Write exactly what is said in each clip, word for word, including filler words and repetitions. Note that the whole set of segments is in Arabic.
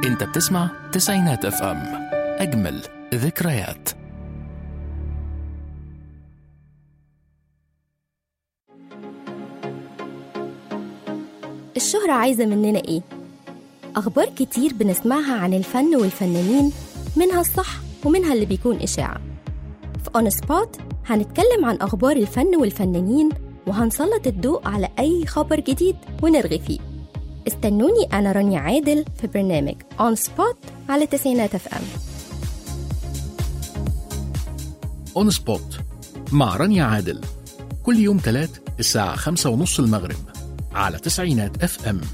انت بتسمع تسعينات اف ام، اجمل ذكريات. الشهرة عايزة مننا ايه؟ اخبار كتير بنسمعها عن الفن والفنانين، منها الصح ومنها اللي بيكون اشاعة. في اون سبوت هنتكلم عن اخبار الفن والفنانين، وهنسلط الضوء على اي خبر جديد ونرغي فيه. استنوني انا رانيا عادل في برنامج اون سبوت على تسعينات اف ام. اون سبوت مع رانيا عادل، كل يوم تلات الساعة خمسة ونص المغرب على تسعينات اف ام.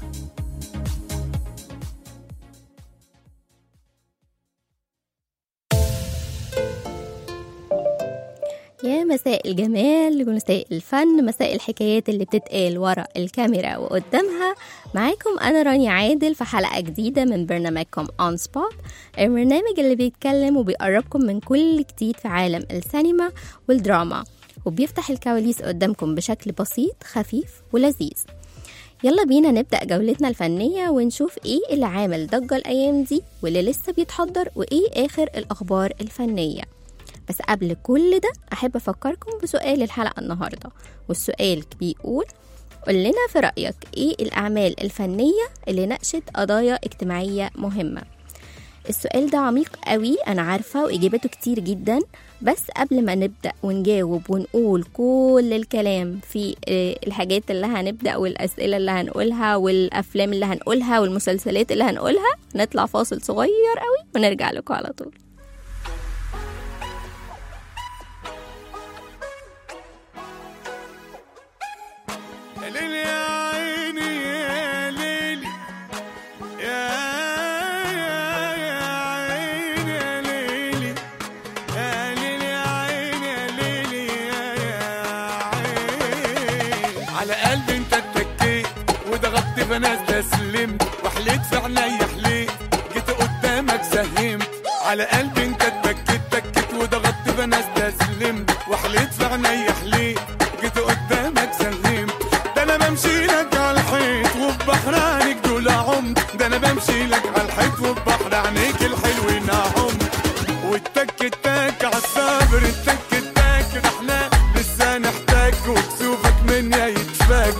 يا مساء الجمال ومساء الفن، مساء الحكايات اللي بتتقال ورا الكاميرا وقدامها. معاكم أنا رانيا عادل في حلقة جديدة من برنامجكم On Spot، البرنامج اللي بيتكلم وبيقربكم من كل جديد في عالم السينما والدراما، وبيفتح الكواليس قدامكم بشكل بسيط خفيف ولذيذ. يلا بينا نبدأ جولتنا الفنية ونشوف ايه اللي عامل ضجة الأيام دي واللي لسه بيتحضر، وايه آخر الأخبار الفنية. بس قبل كل ده أحب أفكركم بسؤال الحلقة النهاردة، والسؤال بيقول: قل لنا في رأيك إيه الأعمال الفنية اللي ناقشت قضايا اجتماعية مهمة. السؤال ده عميق قوي أنا عارفة، وإجابته كتير جدا، بس قبل ما نبدأ ونجاوب ونقول كل الكلام في الحاجات اللي هنبدأ والأسئلة اللي هنقولها والأفلام اللي هنقولها والمسلسلات اللي هنقولها، نطلع فاصل صغير قوي ونرجع لكم على طول. فانا استسلمت وحليت في عينيا حليت، جيت قدامك سهمت على قلبي انت اتكيت تكيت وضغطت فانا استسلمت وحليت في عينيا حليت، جيت قدامك سهمت. ده انا بمشي لك على الحيط وفي بحر عينيك دول عمت، ده انا بمشي لك على الحيط وفي بحر عينيك الحلوين عمت. والتك التك على الصبر التك التك، ده احنا لسه نحتاج وكسوفك مني يتفك.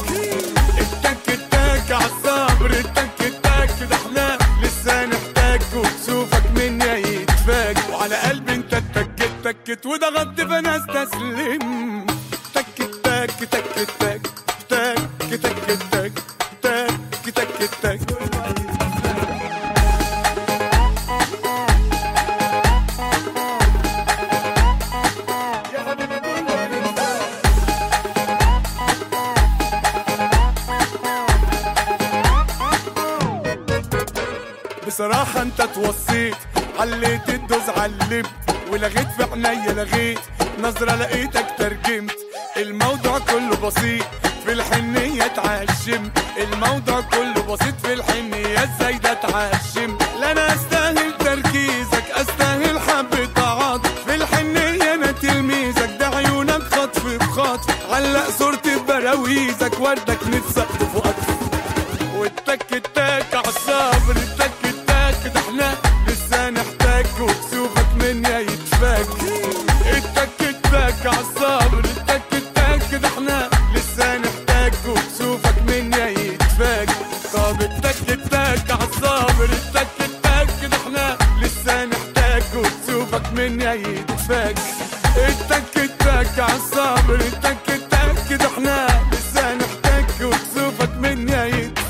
عالصبر التك التك، ده احنا لسه نحتاج وكسوفك مني يتفاج. وعلى قلبي انت اتكت تكت وضغطت فانا استسلم. تك التك تك التك تك تك التك تك تك التك. بصراحة انت توصيت، عليت الدوز علمت، ولغيت في عينيا لغيت، نظرة لقيتك ترجمت. الموضوع كله بسيط في الحنية اتعشمت، الموضوع كله بسيط في الحنية ازاي ده اتعشمت. لا انا استاهل تركيزك، استاهل حبة عاطف في الحنية، انا تلميذك، ده عيونك خطف بخطف، علق صورتي ببراويزك، وردك نفسك تفوقك. والتك التك عالصبر التك التك، ده احنا لسه نحتاج وكسوفك مني يتفك. التك التك عالصبر التك التك، ده احنا لسه نحتاج وكسوفك مني يتفك. طب التك التك عالصبر التك التك، ده احنا لسه نحتاج وكسوفك مني يتفك. التك التك عالصبر التك التك، ده احنا لسه نحتاج وكسوفك مني يتفك.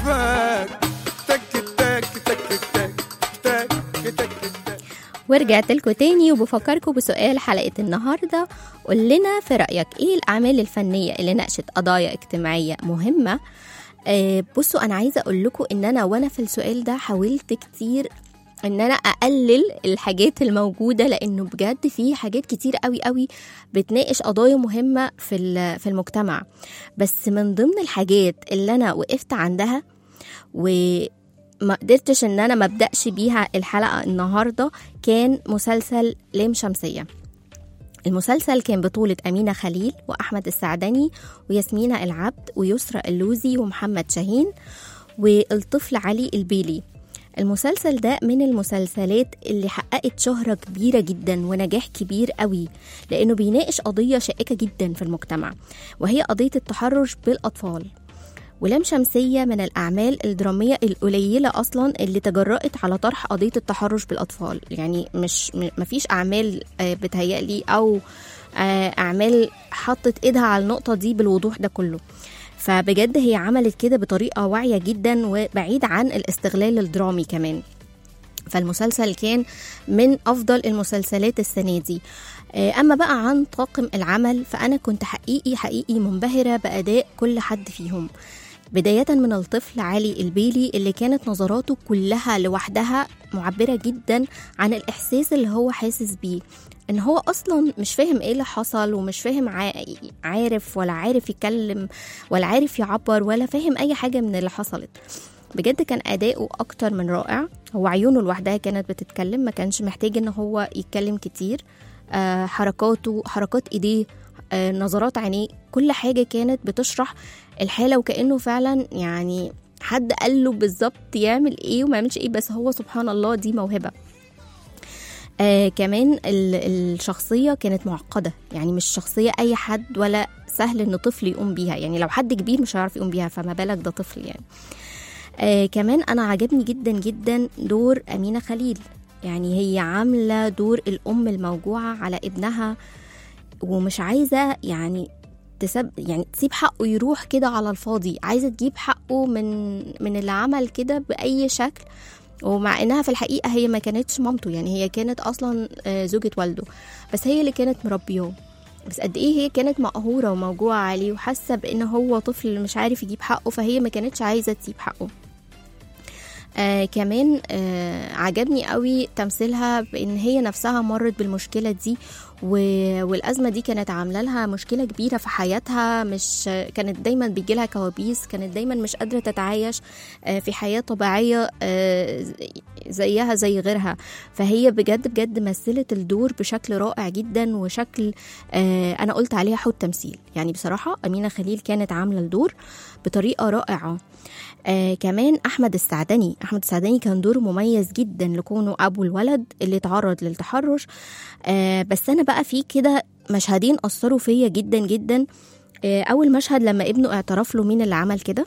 ورجعت لكم تاني وبفكركم بسؤال حلقة النهاردة. قل لنا في رأيك ايه الأعمال الفنية اللي ناقشت قضايا اجتماعية مهمة. آه بصوا، أنا عايزة أقول لكم إن أنا وأنا في السؤال ده حاولت كتير إن أنا أقلل الحاجات الموجودة، لأنه بجد في حاجات كتير قوي قوي بتناقش قضايا مهمة في في المجتمع. بس من ضمن الحاجات اللي أنا وقفت عندها وما قدرتش إن أنا مبدأش بيها الحلقة النهاردة كان مسلسل لام شمسية. المسلسل كان بطولة أمينة خليل وأحمد السعدني وياسمينة العبد ويسرى اللوزي ومحمد شاهين والطفل علي البيلي. المسلسل ده من المسلسلات اللي حققت شهرة كبيرة جدا ونجاح كبير قوي، لأنه بيناقش قضية شائكة جدا في المجتمع، وهي قضية التحرش بالأطفال. ولام شمسية من الأعمال الدرامية القليلة أصلا اللي تجرأت على طرح قضية التحرش بالأطفال. يعني مش مفيش أعمال بتهيألي أو أعمال حطت إيدها على النقطة دي بالوضوح ده كله. فبجد هي عملت كده بطريقة واعية جدا وبعيد عن الاستغلال الدرامي كمان. فالمسلسل كان من أفضل المسلسلات السنة دي. أما بقى عن طاقم العمل، فأنا كنت حقيقي حقيقي منبهرة بأداء كل حد فيهم، بداية من الطفل علي البيلي اللي كانت نظراته كلها لوحدها معبرة جدا عن الإحساس اللي هو حاسس بيه، ان هو اصلا مش فاهم ايه اللي حصل، ومش فاهم عارف ولا عارف يتكلم ولا عارف يعبر ولا فاهم اي حاجة من اللي حصلت. بجد كان اداؤه اكتر من رائع. هو عيونه لوحدها كانت بتتكلم، ما كانش محتاج ان هو يتكلم كتير. آه حركاته، حركات ايديه، آه نظرات عينيه، كل حاجة كانت بتشرح الحالة، وكأنه فعلا يعني حد قال له بالظبط يعمل ايه وما يعملش ايه، بس هو سبحان الله دي موهبة. آه كمان الشخصية كانت معقدة، يعني مش شخصية أي حد ولا سهل إن طفل يقوم بيها، يعني لو حد كبير مش هيعرف يقوم بيها، فما بالك ده طفل يعني. آه كمان أنا عجبني جدا جدا دور أمينة خليل، يعني هي عاملة دور الأم الموجوعة على ابنها، ومش عايزة يعني تسب يعني تسيب حقه يروح كده على الفاضي، عايزة تجيب حقه من من اللي عمل كده بأي شكل. ومع انها في الحقيقة هي ما كانتش مامته، يعني هي كانت اصلا زوجة والده، بس هي اللي كانت مربياه. بس قد ايه هي كانت مقهورة وموجوعة عليه وحاسة بان هو طفل مش عارف يجيب حقه، فهي ما كانتش عايزة تسيب حقه. آه كمان آه عجبني قوي تمثيلها، بان هي نفسها مرت بالمشكلة دي، والأزمة دي كانت عاملة لها مشكلة كبيرة في حياتها، مش كانت دايما بيجيلها كوابيس، كانت دايما مش قادرة تتعايش في حياة طبيعية زيها زي غيرها. فهي بجد بجد مثلت الدور بشكل رائع جدا، وشكل أنا قلت عليها حوت تمثيل. يعني بصراحة أمينة خليل كانت عاملة الدور بطريقة رائعة. آه كمان أحمد السعدني أحمد السعدني كان دوره مميز جدا لكونه أبو الولد اللي تعرض للتحرش. آه بس أنا بقى في كده مشهدين أثروا فيا جدا جدا. آه أول مشهد لما ابنه اعترف له مين اللي عمل كده،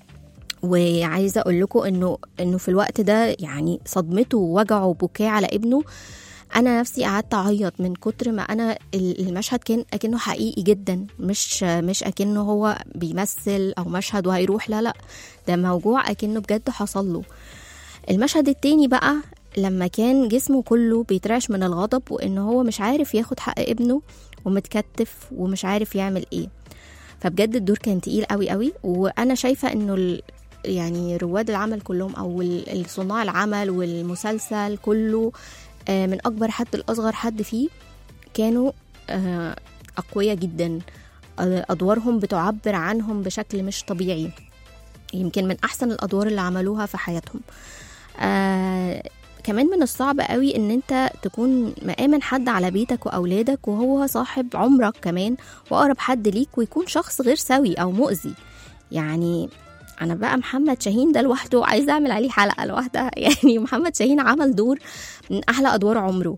وعايزة أقول لكم إنه إنه في الوقت ده يعني صدمته ووجعه وبكاه على ابنه، أنا نفسي قعدت أعيط من كتر ما أنا المشهد كان أكنه حقيقي جدا، مش مش أكنه هو بيمثل أو مشهد وهيروح، لا لا، ده موجوع أكنه بجد حصل له. المشهد التاني بقى لما كان جسمه كله بيترعش من الغضب، وإنه هو مش عارف ياخد حق ابنه ومتكتف ومش عارف يعمل إيه. فبجد الدور كان تقيل قوي قوي. وأنا شايفة إنه يعني رواد العمل كلهم أو صناع العمل والمسلسل كله من أكبر حد لأصغر حد فيه كانوا أقوياء جدا، أدوارهم بتعبر عنهم بشكل مش طبيعي، يمكن من أحسن الأدوار اللي عملوها في حياتهم. آه كمان من الصعب قوي ان انت تكون مآمن حد على بيتك وأولادك وهو صاحب عمرك كمان وأقرب حد ليك، ويكون شخص غير سوي أو مؤذي. يعني أنا بقى محمد شاهين ده لوحده عايزة أعمل عليه حلقة لوحدها. يعني محمد شاهين عمل دور من أحلى أدوار عمره.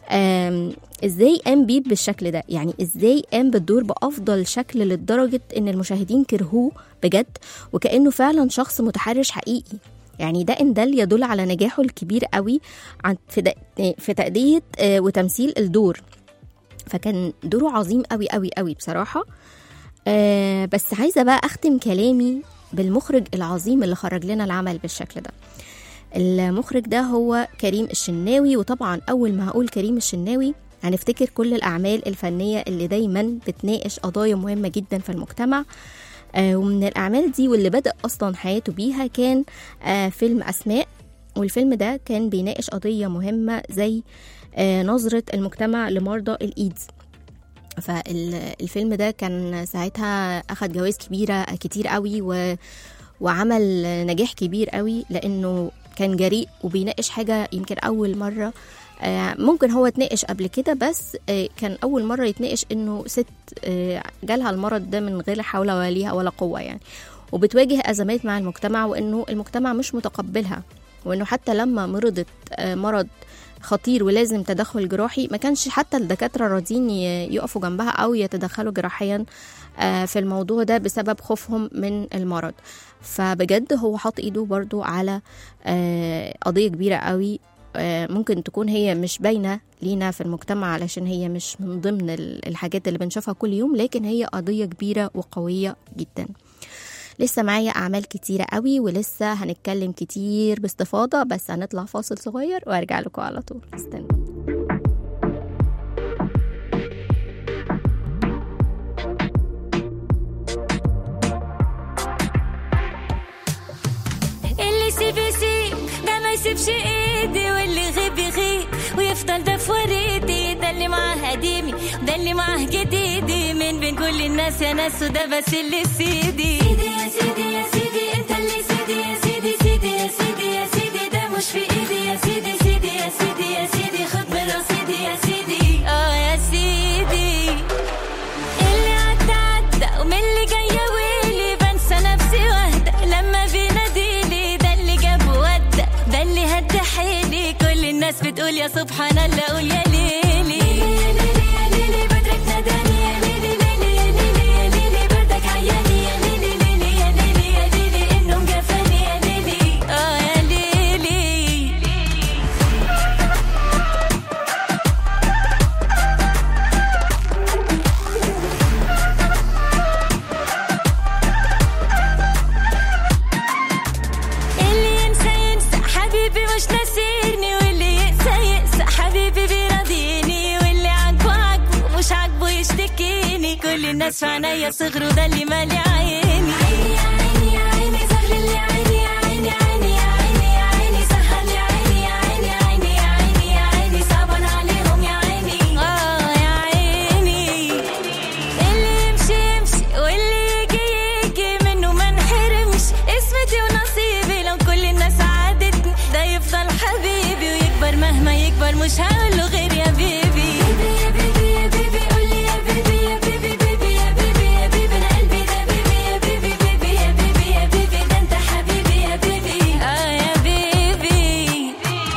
إزاي قام بيه بالشكل ده؟ يعني إزاي قام بالدور بأفضل شكل لدرجة إن المشاهدين كرهوه بجد، وكأنه فعلا شخص متحرش حقيقي. يعني ده إن دل يدل على نجاحه الكبير قوي في في تأدية وتمثيل الدور. فكان دوره عظيم قوي قوي قوي بصراحة. بس عايزة بقى أختم كلامي بالمخرج العظيم اللي خرج لنا العمل بالشكل ده. المخرج ده هو كريم الشناوي. وطبعا أول ما هقول كريم الشناوي هنفتكر كل الأعمال الفنية اللي دايما بتناقش قضايا مهمة جدا في المجتمع. آه ومن الأعمال دي واللي بدأ أصلا حياته بيها كان آه فيلم أسماء. والفيلم ده كان بيناقش قضية مهمة زي آه نظرة المجتمع لمرضى الإيدز. فالفيلم ده كان ساعتها أخد جوائز كبيرة كتير قوي و... وعمل نجاح كبير قوي، لأنه كان جريء وبيناقش حاجة يمكن أول مرة، ممكن هو اتناقش قبل كده بس كان أول مرة يتناقش إنه ست جالها المرض ده من غير حول ولا ولا قوة يعني، وبتواجه أزمات مع المجتمع، وإنه المجتمع مش متقبلها وانه حتى لما مرضت مرض خطير ولازم تدخل جراحي ما كانش حتى الدكاترة راضين يقفوا جنبها أو يتدخلوا جراحيا في الموضوع ده بسبب خوفهم من المرض. فبجد هو حط ايده برضو على قضية كبيرة قوي، ممكن تكون هي مش باينة لينا في المجتمع علشان هي مش من ضمن الحاجات اللي بنشوفها كل يوم، لكن هي قضية كبيرة وقوية جدا. لسه معايا أعمال كتيرة قوي ولسه هنتكلم كتير باستفاضة، بس هنطلع فاصل صغير وارجع لكم على طول. استنى. اللي سيب يسيب ده ما يسيبش ايدي، واللي غيب يغيب ويفضل ده في وريدي، ده اللي معاه قديمي ده اللي معاه جديدي، من بين كل الناس يا ناس وده بس اللي سيدي. سيدي يا سيدي يا سيدي انت اللي سيدي يا سيدي، سيدي يا سيدي يا سيدي ده مش في ايدي يا سيدي، سيدي يا سيدي يا سيدي خد من رصيدي يا سيدي. اه يا سيدي اللي عدى عدى ومن اللي جايه ويلي بنسى نفسي واهدى لما بيناديلي، ده اللي جاب ودى ده اللي هدى حيلي، كل الناس بتقول يا سبحان الله قول يا ليلي يا ليلي يا ليلي بدرك ناداني يا ليلي ليلي يا ليلي يا ليلي بردك عياني يا ليلي ليلي يا ليلي يا ليلي انه مجفاني يا ليلي. اه يا ليلي اللي ينسى ينسى حبيبي مش ناسيني، واللي يقسى يقسى حبيبي بيراضيني، واللي عاجبه عاجبه مش عاجبه يشتكيني، كل الناس في عينيا صغروا ده اللي مالي عيني. عيني يا عيني يا عيني سهل اللي عيني يا عيني عيني يا عيني يا عيني سهل يا عيني يا عيني عيني يا عيني يا عيني صعبان عليهم يا عيني. اه يا عيني اللي يمشي يمشي واللي يجي يجي منه ما نحرمش، اسمتي ونصيبي لو كل الناس عادتني ده يفضل حبيبي ويكبر مهما يكبر مش هقوله غير يا بيبي. بيبي يا بيبي يا بيبي قولي يا بيبي يا بيبي بيبي يا بيبي يا بيبي انا قلبي ده بيبي يا بيبي بيبي يا بيبي يا بيبي ده انت حبيبي يا بيبي. اه يا بيبي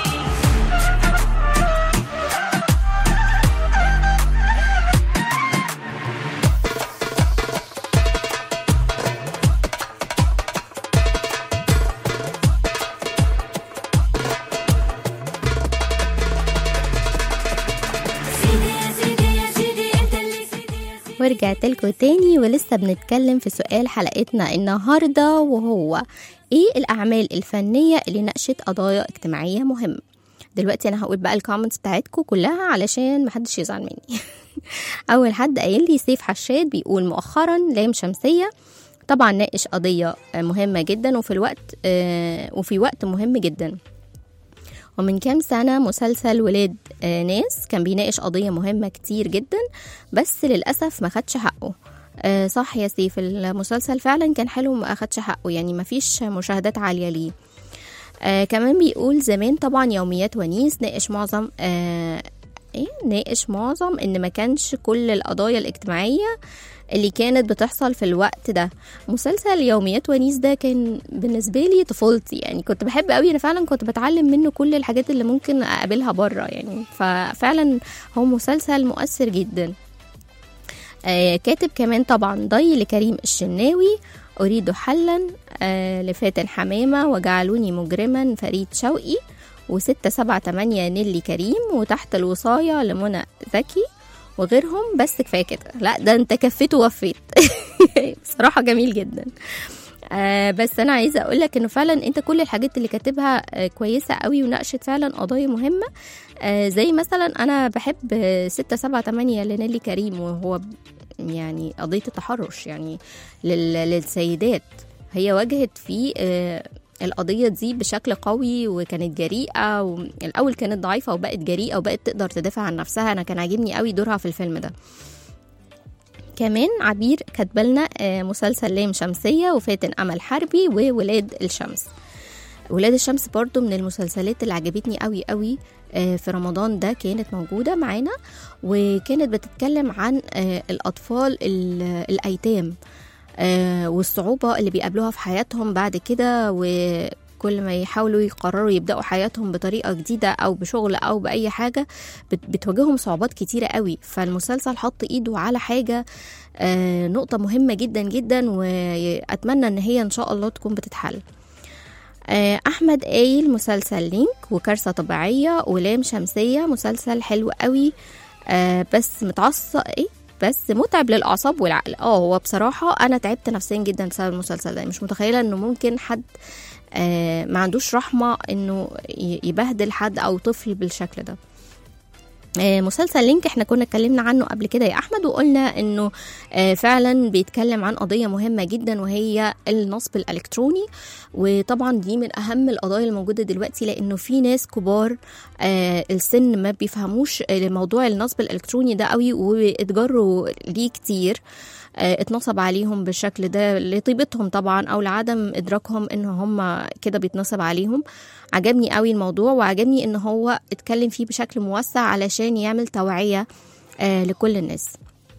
سيدي يا سيدي يا سيدي انت اللي سيدي يا سيدي. ورجعت لكم تاني ولسه بنتكلم في سؤال حلقتنا النهاردة، وهو ايه الأعمال الفنية اللي ناقشت قضايا اجتماعية مهمة. دلوقتي انا هقول بقى الكومنتس بتاعتكم كلها علشان محدش يزعل مني. اول حد قايل لي سيف حشاد بيقول مؤخرا لام شمسية طبعا ناقش قضية مهمة جدا وفي الوقت وفي وقت مهم جدا. ومن كام سنة مسلسل ولاد ناس كان بيناقش قضية مهمة كتير جدا بس للأسف ما خدش حقه. صح يا سيف، المسلسل فعلا كان حلو ما خدش حقه، يعني ما فيش مشاهدات عالية ليه. آه كمان بيقول زمان طبعا يوميات ونيس ناقش معظم آه ايه ناقش معظم ان ما كانش كل القضايا الاجتماعية اللي كانت بتحصل في الوقت ده. مسلسل يوميات ونيس ده كان بالنسبة لي طفولتي، يعني كنت بحب قوي، انا فعلا كنت بتعلم منه كل الحاجات اللي ممكن اقابلها بره، يعني ففعلا هو مسلسل مؤثر جدا. آه كاتب كمان طبعا ضي لكريم الشناوي أريد حلا، آه لفاتن حمامة وجعلوني مجرما فريد شوقي، وستة سبعة تمانية نيلي كريم، وتحت الوصاية لمنى زكي وغيرهم. بس كفاية كده، لا ده انت كفيت ووفيت. بصراحة جميل جدا. آه بس انا عايزة اقولك انه فعلا انت كل الحاجات اللي كاتبها آه كويسة قوي وناقشت فعلا قضايا مهمة. آه زي مثلا انا بحب ستة سبعة تمانية لنيلي كريم، وهو يعني قضية التحرش يعني للسيدات، هي واجهت في آه القضية دي بشكل قوي وكانت جريئة، والأول كانت ضعيفة وبقت جريئة وبقت تقدر تدافع عن نفسها. أنا كان عاجبني قوي دورها في الفيلم ده. كمان عبير كاتبالنا مسلسل لام شمسية وفاتن أمل حربي وولاد الشمس. ولاد الشمس برضو من المسلسلات اللي عجبتني قوي قوي في رمضان ده، كانت موجودة معانا وكانت بتتكلم عن الأطفال الأيتام والصعوبة اللي بيقابلوها في حياتهم بعد كده، كل ما يحاولوا يقرروا يبدأوا حياتهم بطريقة جديدة أو بشغل أو بأي حاجة بتواجههم صعوبات كتيرة قوي. فالمسلسل حط إيده على حاجة آه نقطة مهمة جدا جدا، وأتمنى أن هي إن شاء الله تكون بتتحل. آه أحمد قايل مسلسل لينك وكارثة طبيعية ولام شمسية، مسلسل حلو قوي آه بس متعصب إيه بس متعب للأعصاب والعقل. اه هو بصراحة أنا تعبت نفسيا جدا بسبب المسلسل ده. مش متخيلة إنه ممكن حد آه ما عندوش رحمة إنه يبهدل حد أو طفل بالشكل ده. آه مسلسل لينك احنا كنا اتكلمنا عنه قبل كده يا أحمد، وقلنا إنه آه فعلا بيتكلم عن قضية مهمة جدا وهي النصب الإلكتروني. وطبعا دي من أهم القضايا الموجودة دلوقتي، لأنه في ناس كبار آه السن ما بيفهموش موضوع النصب الإلكتروني ده قوي، واتجروا ليه كتير. آه اتنصب عليهم بالشكل ده لطيبتهم طبعا أو لعدم إدراكهم إن هم كده بيتنصب عليهم. عجبني قوي الموضوع، وعجبني إن هو اتكلم فيه بشكل موسع علشان يعمل توعية آه لكل الناس.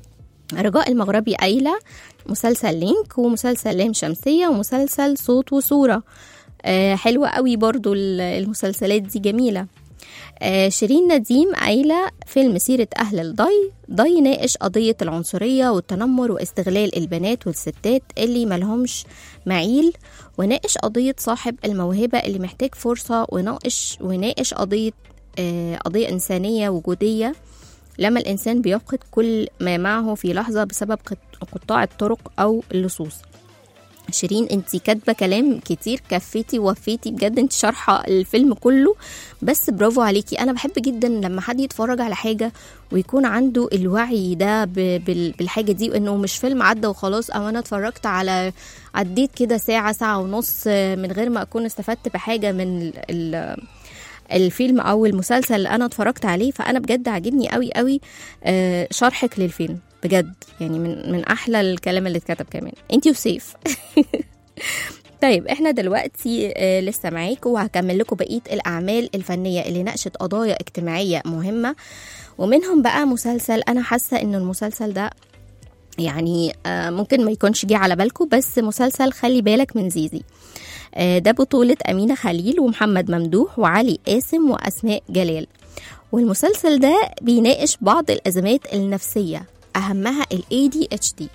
رجاء المغربي قايلة مسلسل لينك ومسلسل لام شمسية ومسلسل صوت وصورة. آه حلوة قوي برضو المسلسلات دي جميلة. آه شيرين نديم قايلة فيلم سيرة أهل الضي ضي ناقش قضية العنصرية والتنمر واستغلال البنات والستات اللي ملهمش معيل، وناقش قضية صاحب الموهبة اللي محتاج فرصة، وناقش وناقش قضية آه قضية إنسانية وجودية لما الإنسان بيفقد كل ما معه في لحظة بسبب قطاع الطرق أو اللصوص. شيرين انتي كاتبة كلام كتير، كفيتي ووفيتي بجد، انتي شارحة الفيلم كله، بس برافو عليكي. أنا بحب جدا لما حد يتفرج على حاجة ويكون عنده الوعي ده بالحاجة دي، وإنه مش فيلم عدى وخلاص، أو أنا اتفرجت على عديت كده ساعة ساعة ونص من غير ما أكون استفدت بحاجة من ال الفيلم او المسلسل اللي انا اتفرجت عليه. فانا بجد عجبني قوي قوي آه شرحك للفيلم بجد، يعني من من احلى الكلام اللي اتكتب كمان انتي وسيف. طيب احنا دلوقتي آه لسه معاكم، وهكمل لكم بقيه الاعمال الفنيه اللي ناقشت قضايا اجتماعيه مهمه، ومنهم بقى مسلسل انا حاسه ان المسلسل ده يعني آه ممكن ما يكونش جه على بالكم، بس مسلسل خلي بالك من زيزي. ده بطولة أمينة خليل ومحمد ممدوح وعلي قاسم وأسماء جلال. والمسلسل ده بيناقش بعض الأزمات النفسية، أهمها ال إيه دي إتش دي،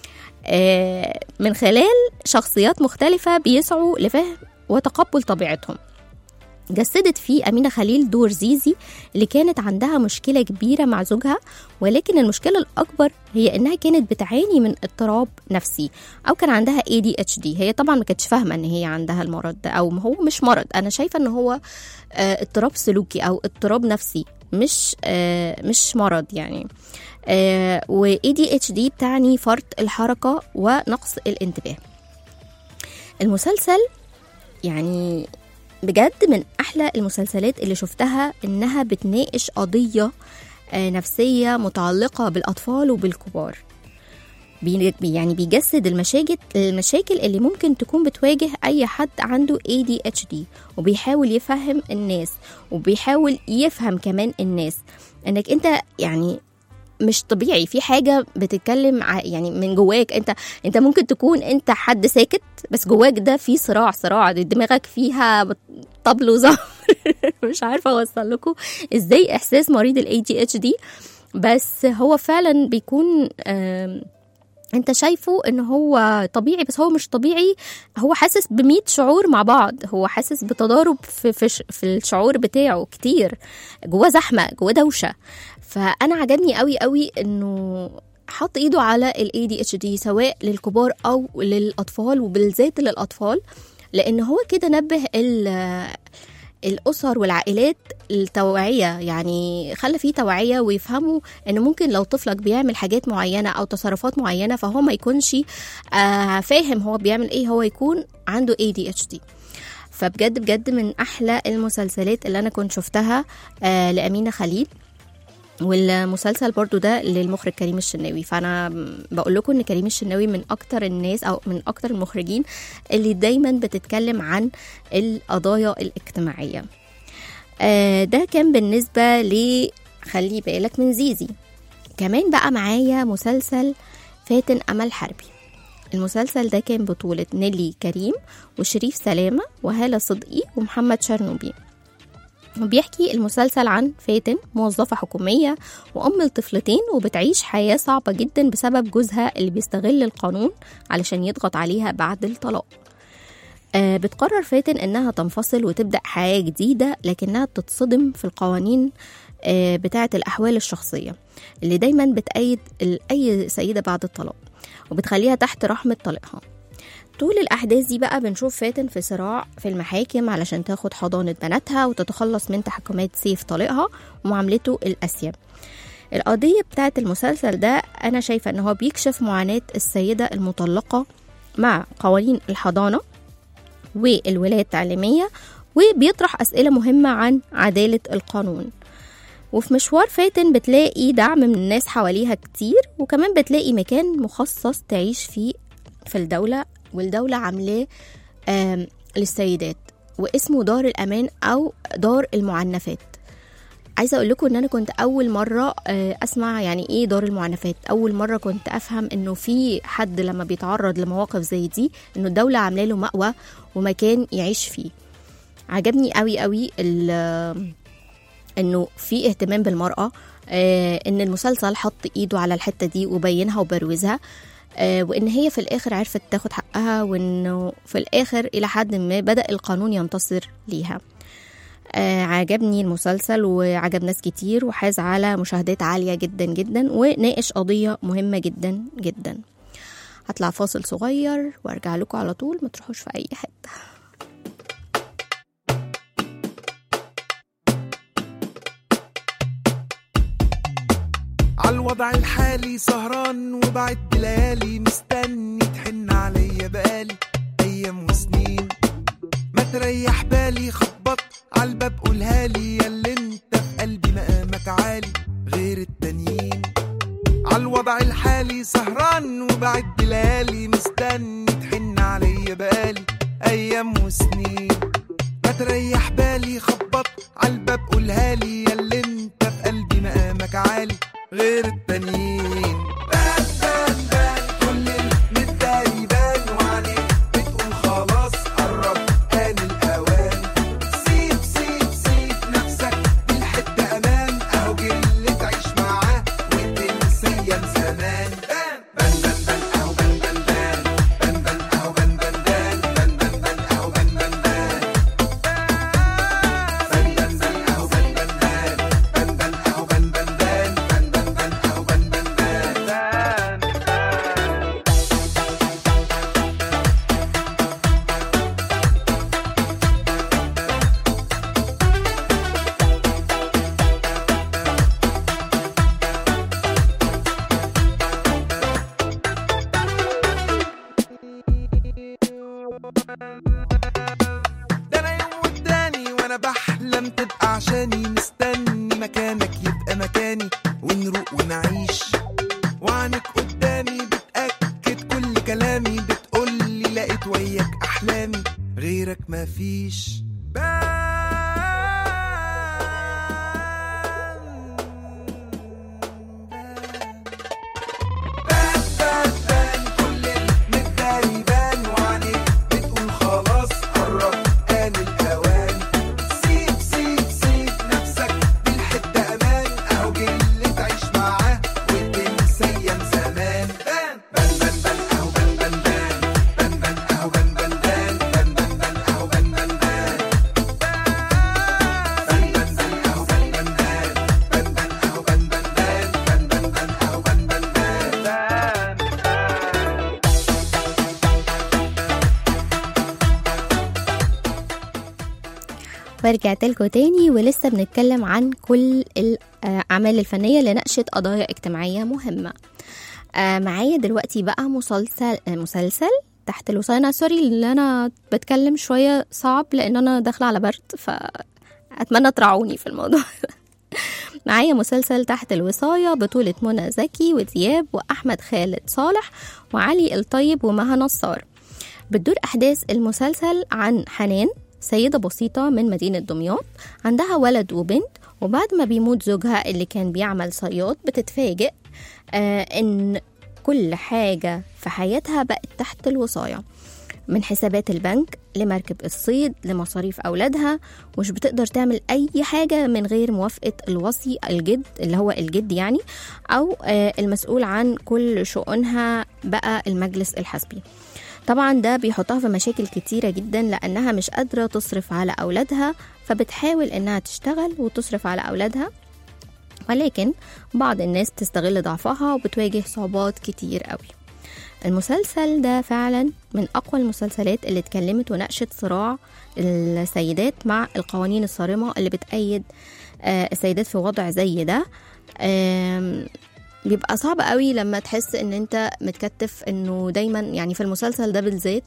من خلال شخصيات مختلفة بيسعوا لفهم وتقبل طبيعتهم. جسدت فيه أمينة خليل دور زيزي اللي كانت عندها مشكلة كبيرة مع زوجها، ولكن المشكلة الأكبر هي إنها كانت بتعاني من اضطراب نفسي، أو كان عندها إيه دي إتش دي. هي طبعا ما كانتش فاهمة إن هي عندها المرض ده، أو هو مش مرض، أنا شايفة إن هو آه اضطراب سلوكي أو اضطراب نفسي، مش آه مش مرض يعني. آه و إيه دي إتش دي بتعني فرط الحركة ونقص الانتباه. المسلسل يعني بجد من أحلى المسلسلات اللي شفتها، إنها بتناقش قضية نفسية متعلقة بالأطفال وبالكبار. يعني بيجسد المشاكل المشاكل اللي ممكن تكون بتواجه أي حد عنده إيه دي إتش دي، وبيحاول يفهم الناس، وبيحاول يفهم كمان الناس إنك أنت يعني مش طبيعي، في حاجة بتتكلم يعني من جواك. انت انت ممكن تكون انت حد ساكت، بس جواك ده في صراع صراع دماغك فيها طبل وزمر. مش عارفة اوصل لكم ازاي احساس مريض ال إيه دي إتش دي، بس هو فعلا بيكون انت شايفه ان هو طبيعي، بس هو مش طبيعي. هو حاسس بمية شعور مع بعض، هو حاسس بتضارب في, في, في الشعور بتاعه كتير، جواه زحمة، جواه دوشة. فأنا عجبني قوي قوي انه حط ايده على ال إيه دي إتش دي، سواء للكبار او للأطفال، وبالذات للأطفال، لان هو كده نبه الأسر والعائلات التوعية، يعني خلى فيه توعية ويفهموا ان ممكن لو طفلك بيعمل حاجات معينة او تصرفات معينة، فهو ما يكونش آه فاهم هو بيعمل ايه، هو يكون عنده إيه دي إتش دي. فبجد بجد من احلى المسلسلات اللي انا كنت شفتها آه لأمينة خليل. والمسلسل برضو ده للمخرج كريم الشناوي. فانا بقول لكم ان كريم الشناوي من اكتر الناس او من اكتر المخرجين اللي دايما بتتكلم عن القضايا الاجتماعية. آه ده كان بالنسبة لي خلي بالك من زيزي. كمان بقى معايا مسلسل فاتن أمل حربي. المسلسل ده كان بطولة نيلي كريم وشريف سلامة وهالة صدقي ومحمد شرنوبي. وبيحكي المسلسل عن فاتن موظفة حكومية وأم لطفلتين، وبتعيش حياة صعبة جدا بسبب جوزها اللي بيستغل القانون علشان يضغط عليها بعد الطلاق. آه بتقرر فاتن إنها تنفصل وتبدأ حياة جديدة، لكنها بتتصدم في القوانين آه بتاعة الأحوال الشخصية اللي دايما بتأيد أي سيدة بعد الطلاق وبتخليها تحت رحمة طليقها. طول الأحداث دي بقى بنشوف فاتن في صراع في المحاكم علشان تاخد حضانة بناتها وتتخلص من تحكمات سيف طليقها ومعاملته القاسية. القضية بتاعت المسلسل ده أنا شايفة أنه بيكشف معاناة السيدة المطلقة مع قوانين الحضانة والولاية التعليمية، وبيطرح أسئلة مهمة عن عدالة القانون. وفي مشوار فاتن بتلاقي دعم من الناس حواليها كتير، وكمان بتلاقي مكان مخصص تعيش فيه في الدولة، والدولة عاملاه للسيدات واسمه دار الأمان أو دار المعنفات. عايزة أقول لكم أن أنا كنت أول مرة أسمع يعني إيه دار المعنفات. أول مرة كنت أفهم أنه في حد لما بيتعرض لمواقف زي دي أنه الدولة عامله له مأوى ومكان يعيش فيه. عجبني قوي قوي أنه في اهتمام بالمرأة، أن المسلسل حط إيده على الحتة دي وبينها وبروزها، وإن هي في الآخر عرفت تاخد حقها، وإنه في الآخر إلى حد ما بدأ القانون ينتصر ليها. عجبني المسلسل وعجب ناس كتير وحاز على مشاهدات عالية جدا جدا، وناقش قضية مهمة جدا جدا. هطلع فاصل صغير وارجع لكم على طول، ما تروحوش في أي حتة. عالوضع الحالي سهران وبعد ليالي مستني تحن عليا بقالي ايام وسنين، ما تريح بالي خبط عالباب قولها لي ياللي انت في قلبي مقامك عالي غير التانيين. عالوضع الحالي سهران وبعد ليالي مستني تحن عليا بقالي ايام وسنين، ما تريح بالي خبط عالباب قولها لي ياللي انت في قلبي مقامك عالي غير التانيين. بان بان بان كل المداري بان وعليك بتقول خلاص قرب آن الأوان، سيب سيب سيب نفسك بالحتة أمان، أهو جيل تعيش معاه وتنسى أيام زمان. بان بان بان بان أهو بان بان بان بان بان أهو بان بان بان بان بان بان أهو بان بان بان بان بان بان أهو بان بان بان بان بان أهو بان بان ده أنا يوم والتاني وأنا بحلم تبقى عشاني، مستني مكانك يبقى مكاني ونروق ونعيش، وعنك قدامي بتأكد كل كلامي، بتقولي لقيت وياك أحلامي غيرك مفيش. ورجعت لكم تاني ولسه بنتكلم عن كل الأعمال الفنية اللي ناقشت قضايا اجتماعية مهمة. معايا دلوقتي بقى مسلسل مسلسل تحت الوصاية. سوري اللي أنا بتكلم شوية صعب لأن أنا داخلة على برد، فأتمنى ترعوني في الموضوع. معايا مسلسل تحت الوصاية بطولة منى زكي ودياب وأحمد خالد صالح وعلي الطيب ومها نصار. بتدور أحداث المسلسل عن حنان، سيدة بسيطة من مدينة دمياط، عندها ولد وبنت، وبعد ما بيموت زوجها اللي كان بيعمل صياد بتتفاجئ آه إن كل حاجة في حياتها بقت تحت الوصاية، من حسابات البنك لمركب الصيد لمصاريف أولادها، مش بتقدر تعمل أي حاجة من غير موافقة الوصي الجد اللي هو الجد يعني، أو المسؤول عن كل شؤونها بقى المجلس الحسبي. طبعا ده بيحطها في مشاكل كتيرة جدا لأنها مش قادرة تصرف على أولادها، فبتحاول إنها تشتغل وتصرف على أولادها، ولكن بعض الناس بتستغل ضعفها وبتواجه صعوبات كتير قوي. المسلسل ده فعلا من أقوى المسلسلات اللي اتكلمت وناقشت صراع السيدات مع القوانين الصارمة اللي بتأيد السيدات في وضع زي ده. بيبقى صعب قوي لما تحس ان انت متكتف، انه دايما يعني في المسلسل ده بالذات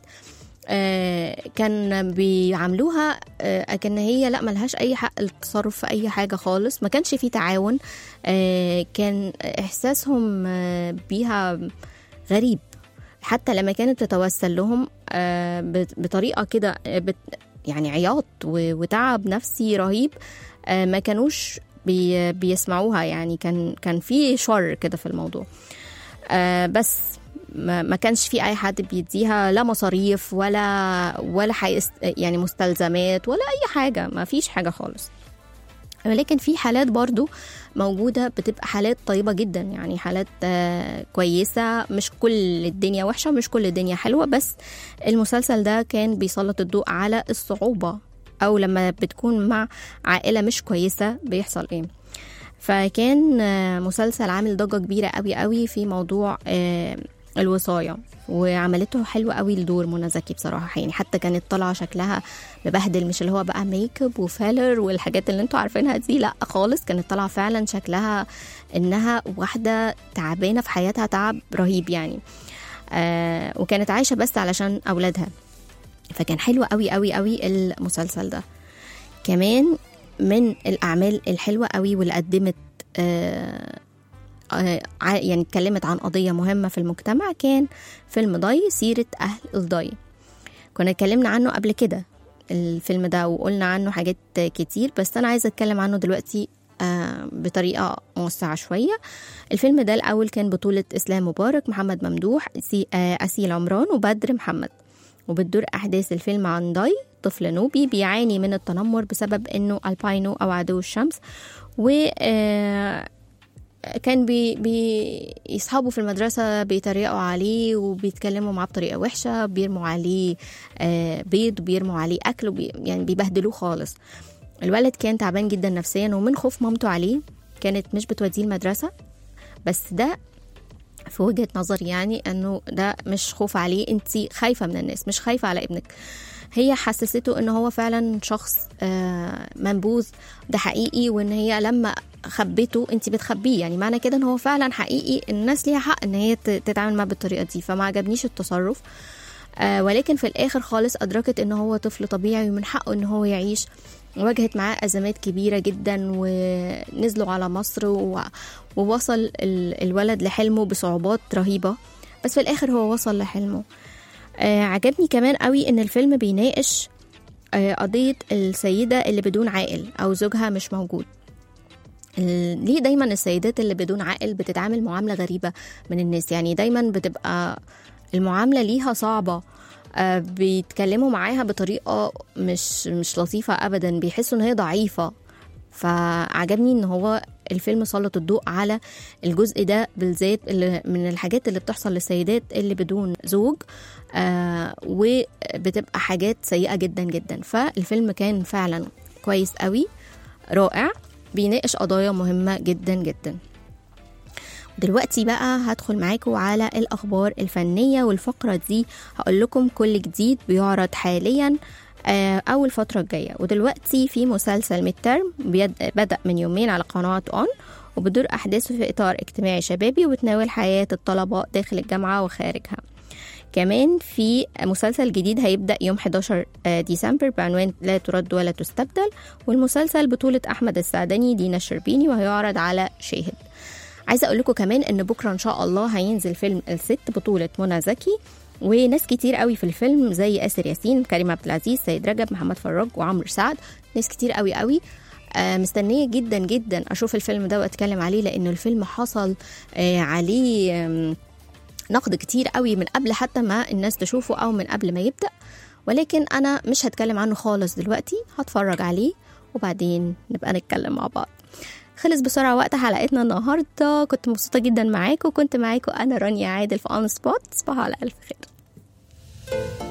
كان بيعاملوها كأن هي لا ملهاش اي حق التصرف في اي حاجة خالص، ما كانش فيه تعاون، كان احساسهم بيها غريب. حتى لما كانت تتوسل لهم بطريقة كده يعني عياط وتعب نفسي رهيب، ما كانوش بي بيسمعوها، يعني كان كان في شر كده في الموضوع. بس ما كانش في اي حد بيديها لا مصاريف ولا ولا يعني مستلزمات ولا اي حاجة، ما فيش حاجة خالص. ولكن في حالات برضو موجودة بتبقى حالات طيبة جدا، يعني حالات كويسة، مش كل الدنيا وحشة، مش كل الدنيا حلوة. بس المسلسل ده كان بيسلط الضوء على الصعوبة، أو لما بتكون مع عائلة مش كويسة بيحصل إيه. فكان مسلسل عامل ضجة كبيرة قوي قوي في موضوع الوصاية، وعملته حلوة قوي لدور منى زكي بصراحة. يعني حتى كانت طالعة شكلها مبهدل، مش اللي هو بقى ميك اب وفيلر والحاجات اللي انتوا عارفينها دي، لا خالص. كانت طالعة فعلا شكلها انها واحدة تعبانة في حياتها تعب رهيب يعني، آه وكانت عايشة بس علشان أولادها. فكان حلو قوي قوي قوي المسلسل ده. كمان من الأعمال الحلوة قوي واللي قدمت آه يعني اتكلمت عن قضية مهمة في المجتمع كان فيلم ضي، سيرة أهل الضي. كنا اتكلمنا عنه قبل كده الفيلم ده وقلنا عنه حاجات كتير، بس أنا عايزة أتكلم عنه دلوقتي بطريقة موسعة شوية. الفيلم ده الأول كان بطولة إسلام مبارك، محمد ممدوح، أسيل عمران، وبدر محمد. وبتدور أحداث الفيلم عن ضي، طفل نوبي بيعاني من التنمر بسبب أنه الباينو أو عدو الشمس، و كان بي بي اصحابه في المدرسة بيتريقوا عليه وبيتكلموا معاه بطريقة وحشة، بيرموا عليه آه بيض، بيرموا عليه أكل، وبي يعني بيبهدلوه خالص. الولد كان تعبان جدا نفسيا، ومن خوف مامته عليه كانت مش بتوديه المدرسة. بس ده في وجهة نظري يعني أنه ده مش خوف عليه، انتي خايفة من الناس، مش خايفة على ابنك. هي حسسته انه هو فعلا شخص آه منبوذ، ده حقيقي، وان هي لما خبيته انت بتخبيه، يعني معنى كده ان هو فعلا حقيقي. الناس ليها حق ان هي تتعامل معاه بالطريقه دي، فما عجبنيش التصرف. آه ولكن في الاخر خالص ادركت ان هو طفل طبيعي ومن حقه ان هو يعيش. واجهت معاه ازمات كبيره جدا، ونزلوا على مصر، ووصل الولد لحلمه بصعوبات رهيبه، بس في الاخر هو وصل لحلمه. آه عجبني كمان قوي ان الفيلم بيناقش آه قضيه السيده اللي بدون عائل او زوجها مش موجود. ليه دايما السيدات اللي بدون عائل بتتعامل معاملة غريبة من الناس؟ يعني دايما بتبقى المعاملة ليها صعبة، آه بيتكلموا معاها بطريقة مش مش لطيفة أبدا، بيحسوا ان هي ضعيفة. فعجبني ان هو الفيلم سلط الضوء على الجزء ده بالذات، اللي من الحاجات اللي بتحصل للسيدات اللي بدون زوج، آه وبتبقى حاجات سيئة جدا جدا. فالفيلم كان فعلا كويس قوي، رائع، بيناقش قضايا مهمة جدا جدا. دلوقتي بقى هدخل معاكم على الأخبار الفنية، والفقرة دي هقول لكم كل جديد بيعرض حاليا أول فترة الجاية. ودلوقتي في مسلسل ميدترم بدأ من يومين على قناة أون، وبدور أحداثه في إطار اجتماعي شبابي، وبتناول حياة الطلبة داخل الجامعة وخارجها. كمان في مسلسل جديد هيبدأ يوم إحدى عشر ديسمبر بعنوان لا ترد ولا تستبدل، والمسلسل بطولة أحمد السعدني، دينا الشربيني، وهيعرض على شاهد. عايزة أقول لكم كمان إن بكرة إن شاء الله هينزل فيلم الست بطولة منى زكي، وناس كتير قوي في الفيلم زي آسر ياسين، كريم عبد العزيز، سيد رجب، محمد فراج، وعمرو سعد. ناس كتير قوي قوي. آه مستنية جدا جدا أشوف الفيلم ده وأتكلم عليه، لأنه الفيلم حصل آه عليه آه نقد كتير قوي من قبل حتى ما الناس تشوفه أو من قبل ما يبدأ، ولكن أنا مش هتكلم عنه خالص دلوقتي، هتفرج عليه وبعدين نبقى نتكلم مع بعض. خلص بسرعة وقت حلقتنا النهاردة، كنت مبسوطة جدا معاكم، كنت معاكم أنا رانيا عادل في أون سبوت. تصبحوا على ألف خير.